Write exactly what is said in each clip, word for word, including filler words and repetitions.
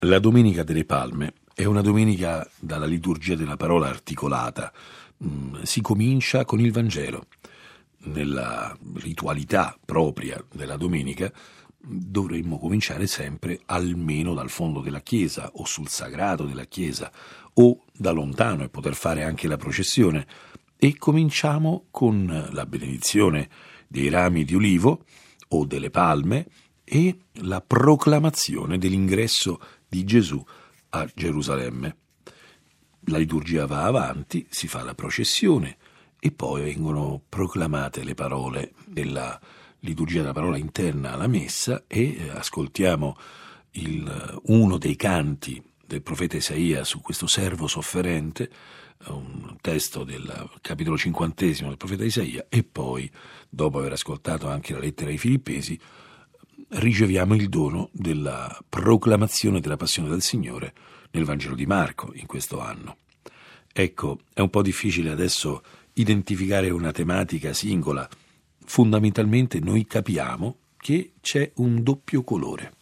La Domenica delle Palme è una domenica dalla liturgia della parola articolata. Mm, si comincia con il Vangelo. Nella ritualità propria della domenica dovremmo cominciare sempre almeno dal fondo della chiesa o sul sagrato della chiesa o da lontano e poter fare anche la processione, e cominciamo con la benedizione dei rami di ulivo o delle palme e la proclamazione dell'ingresso di Gesù a Gerusalemme. La liturgia va avanti, si fa la processione e poi vengono proclamate le parole della liturgia della parola interna alla messa e ascoltiamo il, uno dei canti del profeta Isaia su questo servo sofferente, un testo del capitolo cinquantesimo del profeta Isaia, e poi, dopo aver ascoltato anche la lettera ai Filippesi, riceviamo il dono della proclamazione della passione del Signore nel Vangelo di Marco in questo anno. Ecco, è un po' difficile adesso identificare una tematica singola. Fondamentalmente noi capiamo che c'è un doppio colore.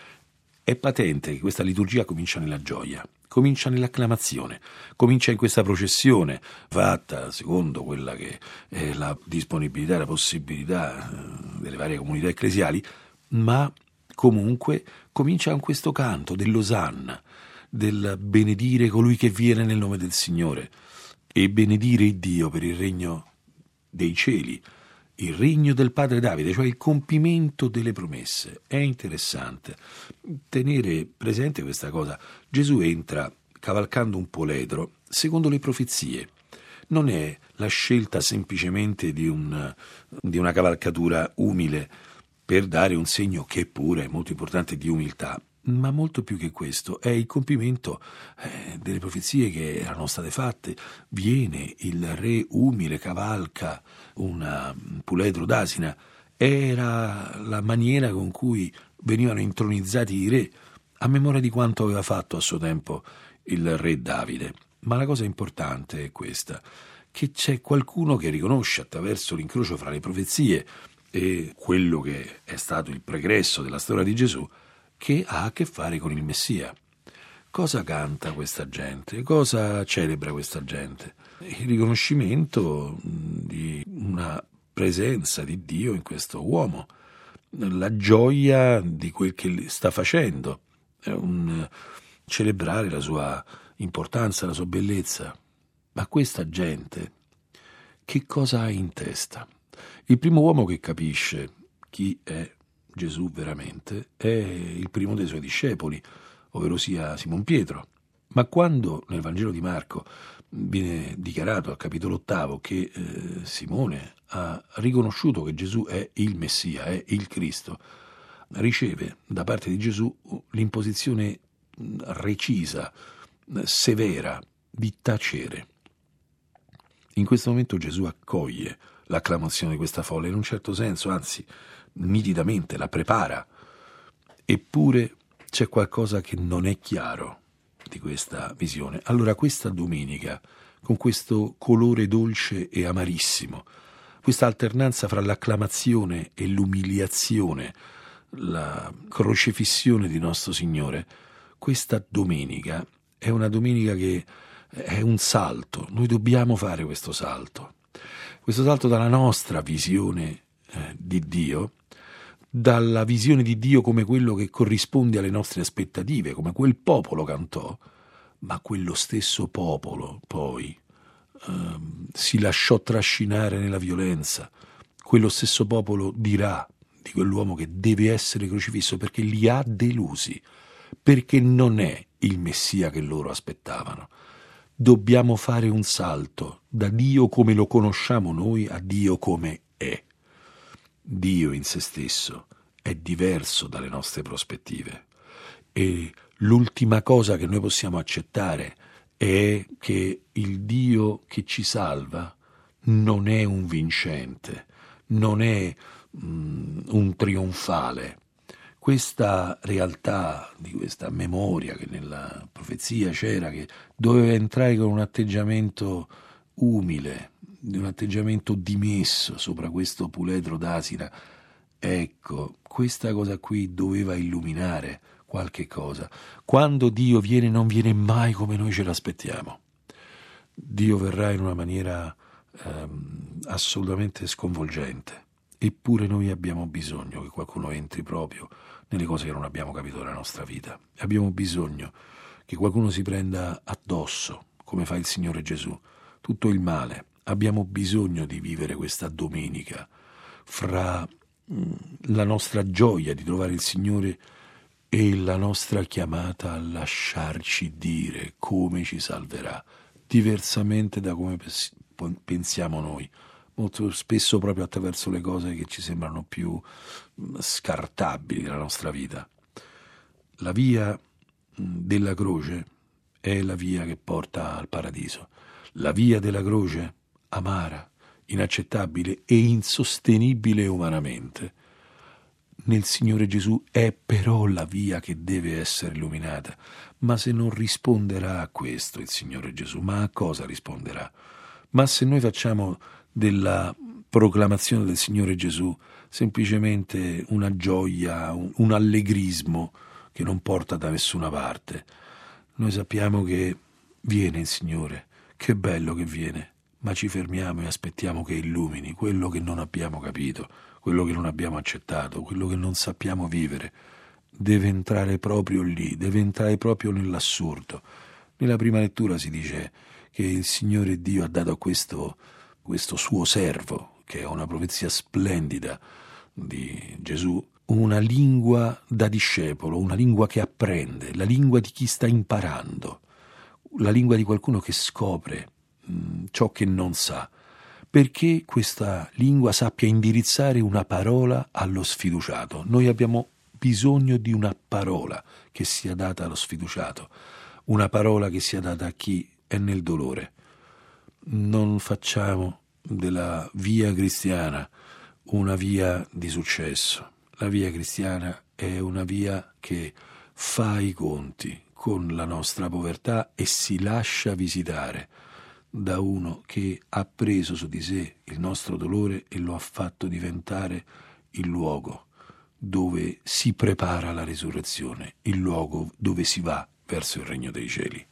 È patente che questa liturgia comincia nella gioia, comincia nell'acclamazione, comincia in questa processione fatta secondo quella che è la disponibilità e la possibilità delle varie comunità ecclesiali, ma comunque comincia con questo canto dell'Osanna, del benedire colui che viene nel nome del Signore, e benedire il Dio per il regno dei cieli, il regno del padre Davide, cioè il compimento delle promesse. È interessante tenere presente questa cosa. Gesù entra cavalcando un poledro secondo le profezie. Non è la scelta semplicemente di, un, di una cavalcatura umile per dare un segno che pure è molto importante di umiltà, ma molto più che questo è il compimento eh, delle profezie che erano state fatte. Viene il re umile, cavalca una, un puledro d'asina. Era la maniera con cui venivano intronizzati i re, a memoria di quanto aveva fatto a suo tempo il re Davide. Ma la cosa importante è questa, che c'è qualcuno che riconosce attraverso l'incrocio fra le profezie e quello che è stato il pregresso della storia di Gesù, che ha a che fare con il Messia. Cosa canta questa gente? Cosa celebra questa gente? Il riconoscimento di una presenza di Dio in questo uomo, la gioia di quel che sta facendo, è un celebrare la sua importanza, la sua bellezza. Ma questa gente che cosa ha in testa? Il primo uomo che capisce chi è Gesù veramente è il primo dei suoi discepoli, ovvero sia Simon Pietro. Ma quando nel Vangelo di Marco viene dichiarato al capitolo ottavo che eh, Simone ha riconosciuto che Gesù è il Messia, è il Cristo, riceve da parte di Gesù l'imposizione recisa, severa, di tacere. In questo momento Gesù accoglie l'acclamazione di questa folla, in un certo senso, anzi, nitidamente la prepara. Eppure c'è qualcosa che non è chiaro di questa visione. Allora questa domenica, con questo colore dolce e amarissimo, questa alternanza fra l'acclamazione e l'umiliazione, la crocefissione di nostro Signore, questa domenica è una domenica che è un salto. Noi dobbiamo fare questo salto. Questo salto dalla nostra visione eh, di Dio, dalla visione di Dio come quello che corrisponde alle nostre aspettative, come quel popolo cantò, ma quello stesso popolo poi eh, si lasciò trascinare nella violenza. Quello stesso popolo dirà di quell'uomo che deve essere crocifisso perché li ha delusi, perché non è il Messia che loro aspettavano. Dobbiamo fare un salto da Dio come lo conosciamo noi a Dio come è. Dio in se stesso è diverso dalle nostre prospettive e l'ultima cosa che noi possiamo accettare è che il Dio che ci salva non è un vincente, non è mm, un trionfale. Questa realtà, di questa memoria che nella profezia c'era, che doveva entrare con un atteggiamento umile, di un atteggiamento dimesso sopra questo puledro d'asina, ecco, questa cosa qui doveva illuminare qualche cosa. Quando Dio viene non viene mai come noi ce l'aspettiamo. Dio verrà in una maniera ehm, assolutamente sconvolgente. Eppure noi abbiamo bisogno che qualcuno entri proprio nelle cose che non abbiamo capito della nostra vita. Abbiamo bisogno che qualcuno si prenda addosso, come fa il Signore Gesù, tutto il male. Abbiamo bisogno di vivere questa domenica fra la nostra gioia di trovare il Signore e la nostra chiamata a lasciarci dire come ci salverà, diversamente da come pensiamo noi, molto spesso proprio attraverso le cose che ci sembrano più scartabili nella nostra vita. La via della croce è la via che porta al paradiso. La via della croce, amara, inaccettabile e insostenibile umanamente, nel Signore Gesù è però la via che deve essere illuminata. Ma se non risponderà a questo il Signore Gesù, ma a cosa risponderà? Ma se noi facciamo della proclamazione del Signore Gesù semplicemente una gioia, un, un allegrismo che non porta da nessuna parte, noi sappiamo che viene il Signore, che bello che viene, ma ci fermiamo e aspettiamo che illumini quello che non abbiamo capito, quello che non abbiamo accettato, quello che non sappiamo vivere. Deve entrare proprio lì, deve entrare proprio nell'assurdo. Nella prima lettura si dice che il Signore Dio ha dato a questo, questo suo servo, che è una profezia splendida di Gesù, una lingua da discepolo, una lingua che apprende, la lingua di chi sta imparando, la lingua di qualcuno che scopre mh, ciò che non sa, perché questa lingua sappia indirizzare una parola allo sfiduciato. Noi abbiamo bisogno di una parola che sia data allo sfiduciato, una parola che sia data a chi è nel dolore. Non facciamo della via cristiana una via di successo. La via cristiana è una via che fa i conti con la nostra povertà e si lascia visitare da uno che ha preso su di sé il nostro dolore e lo ha fatto diventare il luogo dove si prepara la risurrezione, il luogo dove si va verso il regno dei cieli.